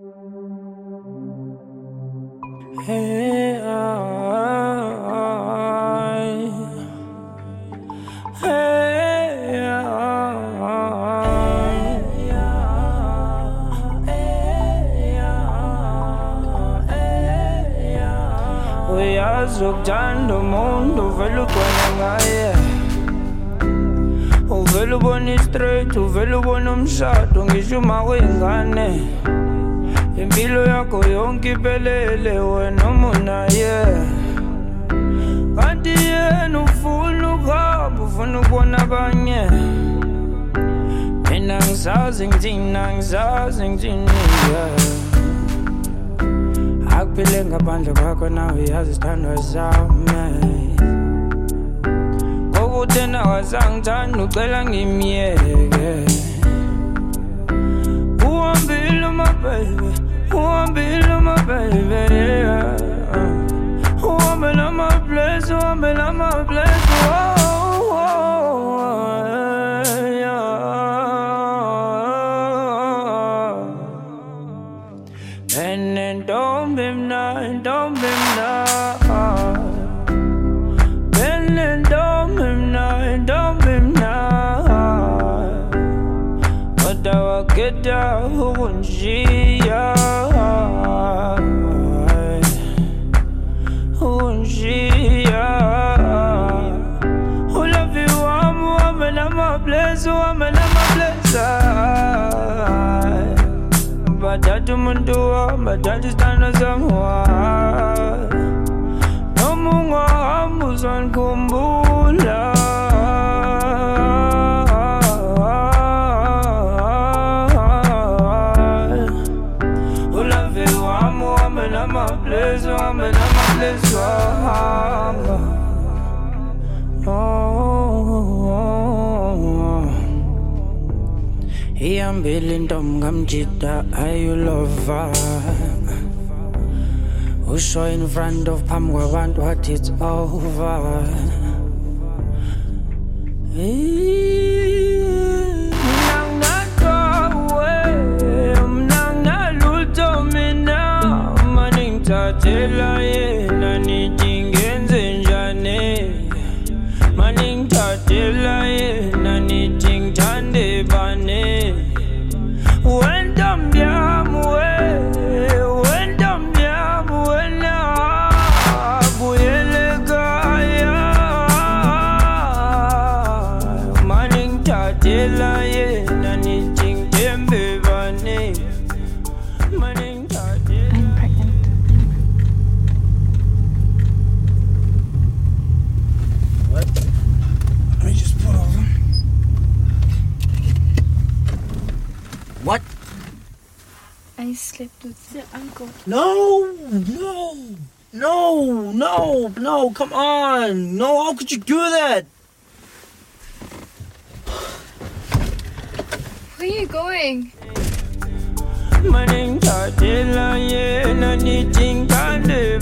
Hey, uyazokuthanda umuntu uvela ugcwala ngaye, uvela ubona i-straight, uvela ubona umshado ngisho uma wengane. Impilo yakho yonke iphelele wena umunaye, kanti yena ufuna ukuhamba, ufuna ukubona abanye. Mina ngisazi ngithini akuphile ngaphandle kwakho, nawe yazi isithandwa sami. Kokuthi nawazangithanda ucela ngimyeke. Uhambile my baby, uhambile my baby, yeah. Uhambile my place, uhambile my place, oh, oh, yeah. And don't be mad, don't be mad. And don't be mad, don't be mad. But I will get down when she Badatu mundua, badatu stana zamwa. Nomunga hamuzan kumbula. Ulavi wamu, amena mablezo, amena mablezo. Ihambile intombi ngamjida ayulova. Usho in front of phambi kwabantu wathi it's over. Mina ngalutho mina, mani ngithathela yena nithi ngenze njani. Mani ngithathela yena nithi ngithande bani. What? I slept with your uncle. No, come on. No, how could you do that? Where are you going? Maning tatela ye na niting kande